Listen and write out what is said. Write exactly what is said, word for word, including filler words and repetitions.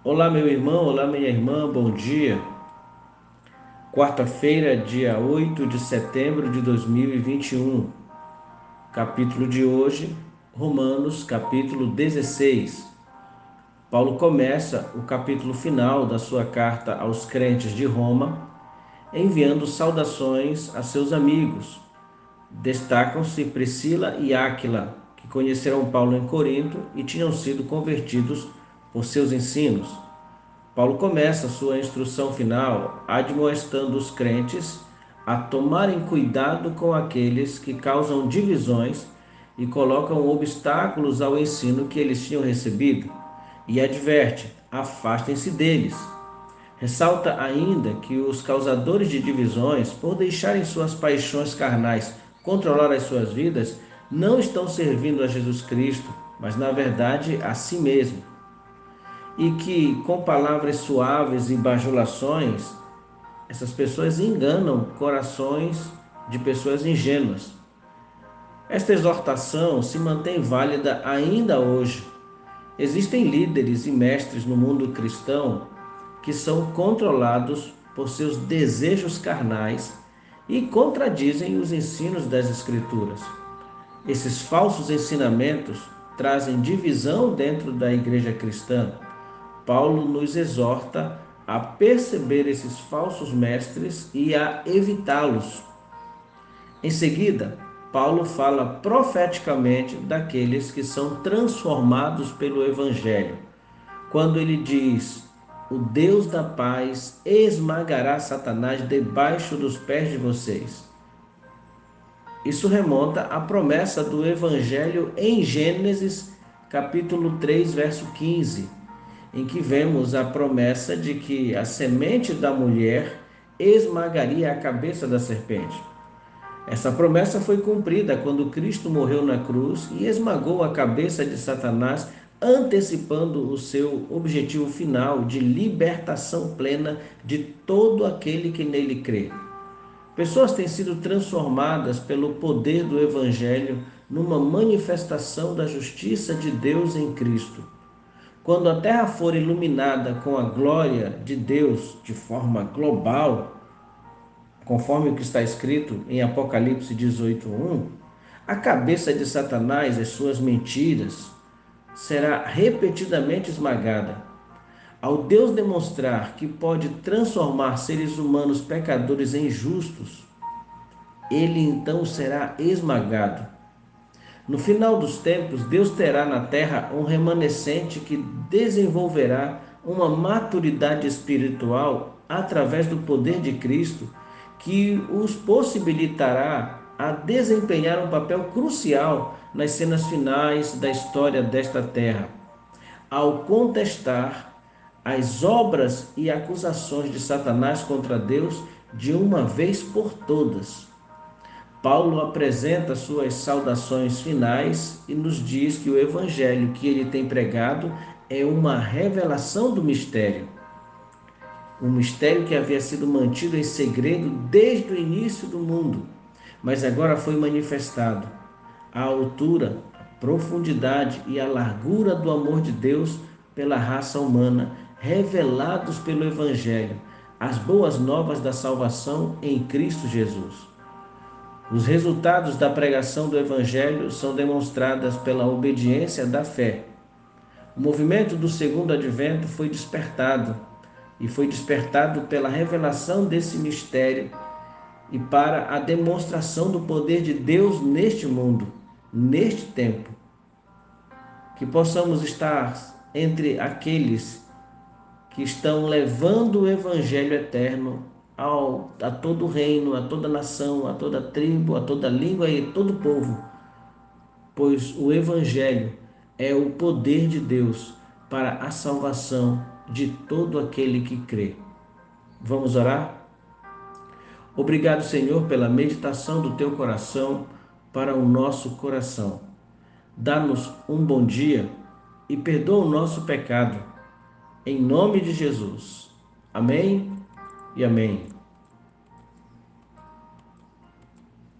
Olá, meu irmão, olá, minha irmã, bom dia. Quarta-feira, dia oito de setembro de dois mil e vinte e um. Capítulo de hoje, Romanos, capítulo dezesseis. Paulo começa o capítulo final da sua carta aos crentes de Roma, enviando saudações a seus amigos. Destacam-se Priscila e Áquila, que conheceram Paulo em Corinto e tinham sido convertidos por seus ensinos. Paulo começa sua instrução final admoestando os crentes a tomarem cuidado com aqueles que causam divisões e colocam obstáculos ao ensino que eles tinham recebido, e adverte: afastem-se deles. Ressalta ainda que os causadores de divisões, por deixarem suas paixões carnais controlar as suas vidas, não estão servindo a Jesus Cristo, mas na verdade a si mesmo, e que com palavras suaves e bajulações, essas pessoas enganam corações de pessoas ingênuas. Esta exortação se mantém válida ainda hoje. Existem líderes e mestres no mundo cristão que são controlados por seus desejos carnais e contradizem os ensinos das Escrituras. Esses falsos ensinamentos trazem divisão dentro da igreja cristã. Paulo nos exorta a perceber esses falsos mestres e a evitá-los. Em seguida, Paulo fala profeticamente daqueles que são transformados pelo Evangelho, quando ele diz: o Deus da paz esmagará Satanás debaixo dos pés de vocês. Isso remonta à promessa do Evangelho em Gênesis, capítulo três, verso quinze, em que vemos a promessa de que a semente da mulher esmagaria a cabeça da serpente. Essa promessa foi cumprida quando Cristo morreu na cruz e esmagou a cabeça de Satanás, antecipando o seu objetivo final de libertação plena de todo aquele que nele crê. Pessoas têm sido transformadas pelo poder do Evangelho numa manifestação da justiça de Deus em Cristo. Quando a terra for iluminada com a glória de Deus de forma global, conforme o que está escrito em Apocalipse dezoito, um, a cabeça de Satanás, as suas mentiras, será repetidamente esmagada. Ao Deus demonstrar que pode transformar seres humanos pecadores em justos, ele então será esmagado. No final dos tempos, Deus terá na terra um remanescente que desenvolverá uma maturidade espiritual através do poder de Cristo, que os possibilitará a desempenhar um papel crucial nas cenas finais da história desta terra, ao contestar as obras e acusações de Satanás contra Deus de uma vez por todas. Paulo apresenta suas saudações finais e nos diz que o evangelho que ele tem pregado é uma revelação do mistério. Um mistério que havia sido mantido em segredo desde o início do mundo, mas agora foi manifestado. A altura, a profundidade e a largura do amor de Deus pela raça humana, revelados pelo evangelho, as boas novas da salvação em Cristo Jesus. Os resultados da pregação do Evangelho são demonstrados pela obediência da fé. O movimento do segundo advento foi despertado, e foi despertado pela revelação desse mistério e para a demonstração do poder de Deus neste mundo, neste tempo. Que possamos estar entre aqueles que estão levando o Evangelho eterno ao, a todo reino, a toda nação, a toda tribo, a toda língua e a todo povo, pois o Evangelho é o poder de Deus para a salvação de todo aquele que crê. Vamos orar? Obrigado, Senhor, pela meditação do teu coração para o nosso coração. Dá-nos um bom dia e perdoa o nosso pecado. Em nome de Jesus. Amém e amém.